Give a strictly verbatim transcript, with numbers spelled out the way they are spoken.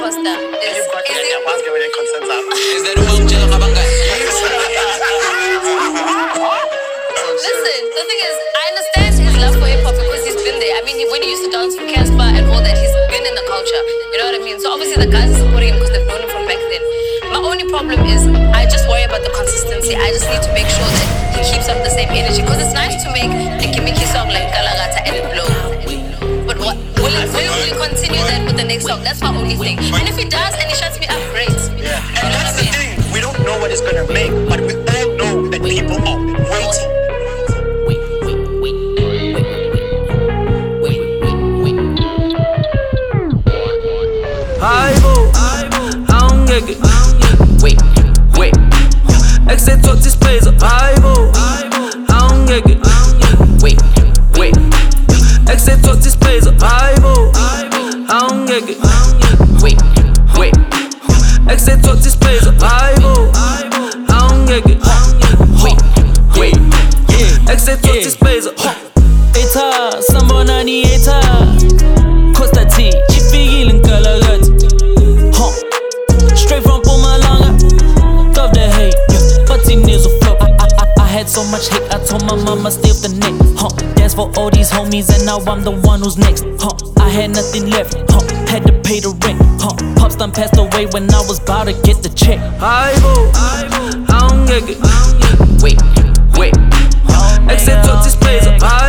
Costa. Is, You've got is it. it, Yeah, what's going on? Consent. Is that wrong, Jello Kabanga? listen, the thing is, I understand his love for hip hop because he's been there. I mean, he, when he used to dance for Casper and all that, he's been in the culture. You know what I mean? So obviously the guys are supporting him because they've known him from back then. My only problem is I just worry about the consistency. I just need to make sure that he keeps up the same energy because it's nice to make a Kimiki song like Galagata and it blow. But what will it, will we continue that with the next song? That's my only thing. And if he does and he shuts me up, great. Yeah, and that's the thing. We don't know what it's gonna make, but we all know that people are waiting. Aibo, I don't get it. Wait, wait. Exit tot is space. Aibo, I don't get it. Wait, wait. Exit tot is space. Aibo, I don't get it. Wait, wait. Exit tot is space. Aibo, I don't get it. Wait, wait. Exit tot is space. Eta, sambona ni eta. Costa T, ifigilin kalagat. Huh. Straight from Pumalanga. Love the hate, yeah. But in news of flow. I, I, I, I had so much hate, I told my mama stay off the neck. Huh. Dance for all these homies, and now I'm the one who's next. Huh. I had nothing left. Huh. Had to pay the rent. Huh. Pops done passed away when I was about to get the check. Aibo, I don't get it. Wait, wait. Exit tot is space.